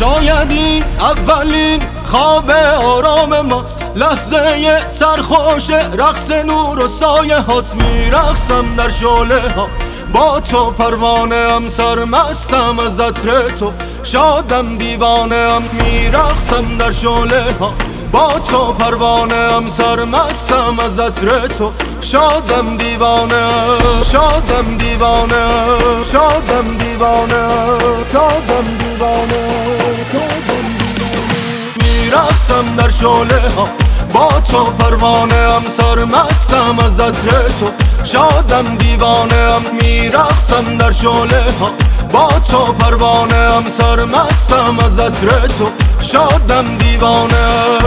شاید این اولین خواب آرام ماست، لحظه سرخوش رقص نور و سایه هاست. میرقصم در شعله ها با تو، پروانه ام، سرمستم از عطر تو، شادم دیوانه ام. میرقصم در شعله ها با تو، پروانه ام، سرمستم از عطر تو، شادم دیوانه، شادم دیوانه، شادم دیوانه، شادم دیوانه. میرقصم در شعله ها با تو، پروانه ام، سرمستم از عطر تو، شادم دیوانه ام. میرقصم در شعله ها با تو، پروانه ام، سرمستم از عطر تو، شادم دیوانه.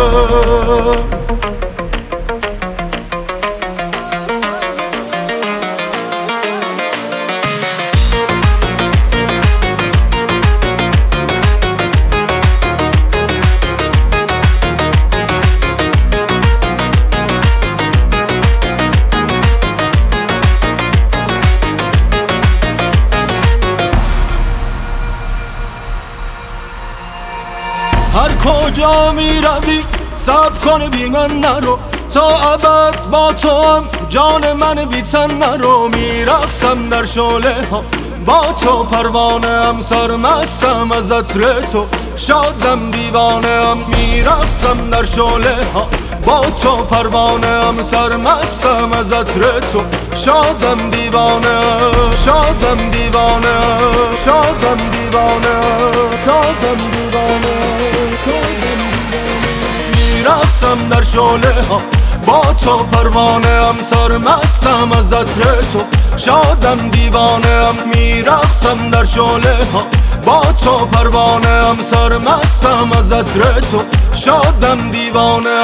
هر کجا می روی صبر کن بی من نرو، تا ابد با تو هم جان من بی تن نرو. میرقصم در شعله ها با تو، پروانه ام، سرمستم از عطر تو، شادم دیوانه ام. میرقصم در شعله ها با تو، پروانه ام، سرمستم از عطر تو، شادم دیوانه، شادم دیوانه، شادم دیوانه، شادم دیوانه. میرقصم در شعله ها با تو، پروانه ام، سرمستم از عطر تو، شادم دیوانه ام. میرقصم در شعله ها با تو، پروانه ام، سرمستم از عطر تو، شادم دیوانه.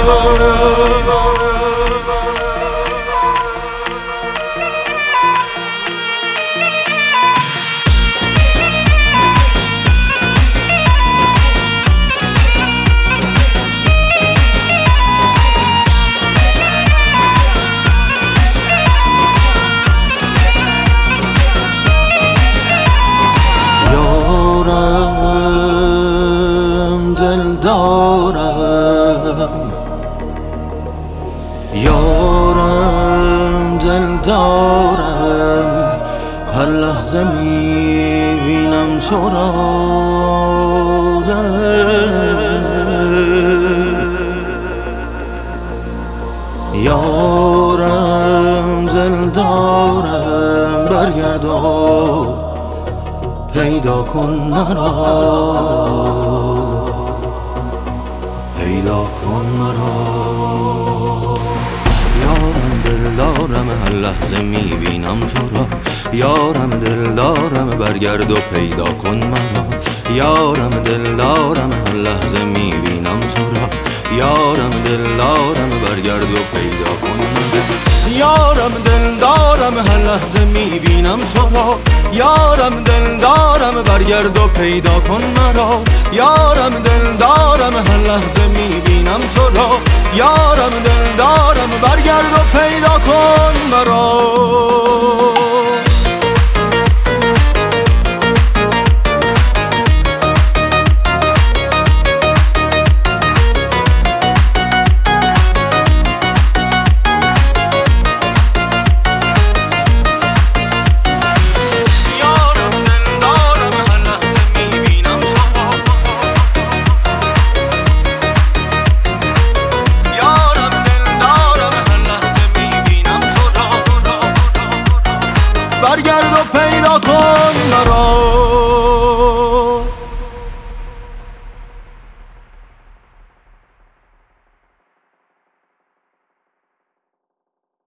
یارم دلدارم، هر لحظه میبینم تو را. یارم دلدارم، برگرد و پیدا کن مرا، پیدا کن مرا. یارم دلدارم، هر لحظه میبینم تو را. یارم دلدارم، برگرد و پیدا کن مرا. یارم دلدارم، هر لحظه میبینم تو را. یارم دلدارم، برگرد و پیدا کن مرا. یارم دلدارم، هر لحظه میبینم تو را. یارم دلدارم، برگرد و پیدا کن مرا. یارم دلدارم، هر لحظه میبینم تو را. یارم دلدارم، برگرد و پیدا کن مرا.